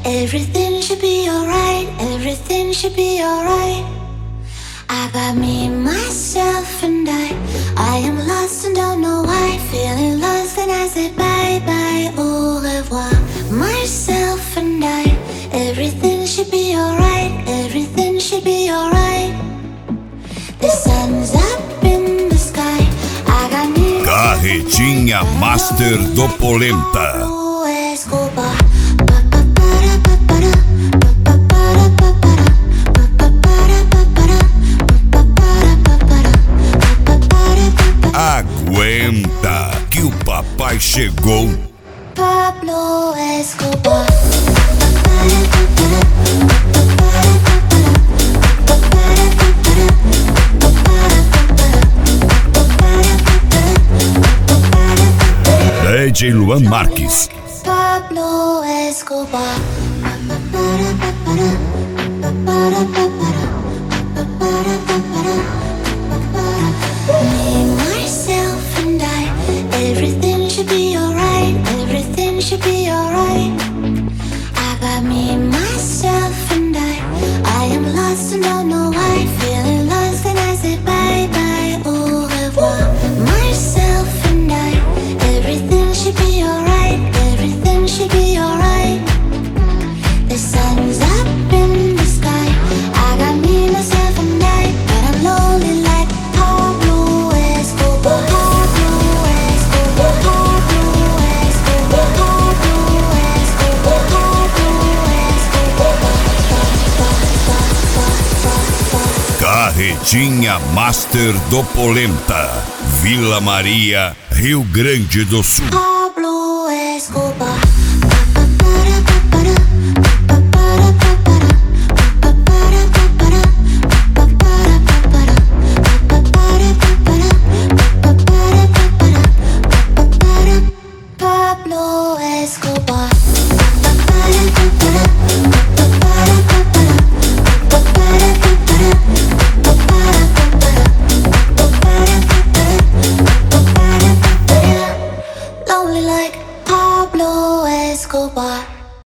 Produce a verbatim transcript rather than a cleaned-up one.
Everything should be alright, everything should be alright. I got me, myself and I. I am lost and don't know why. Feeling lost and I say bye bye, au revoir. Myself and I. Everything should be alright, everything should be alright. The sun's up in the sky. I got me. Carretinha Master do Polenta. Aguenta que o papai chegou. Pablo Escobar. D J Luan Marques. Pablo Escobar. Me, myself and I. Everything should be alright. Everything should be alright. I got me, myself and I. I am lost and don't know why. Feeling lost and I say bye bye, au revoir. Myself and I. Everything should be alright. Everything should be alright. The sun's up in the sky. I got me, myself and I. But I'm lonely like Pablo Escobar. Pablo Escobar. Pablo Escobar. Pablo Escobar. Pablo Escobar. Carretinha Master do Polenta, Vila Maria, Rio Grande do Sul. Pablo Escobar.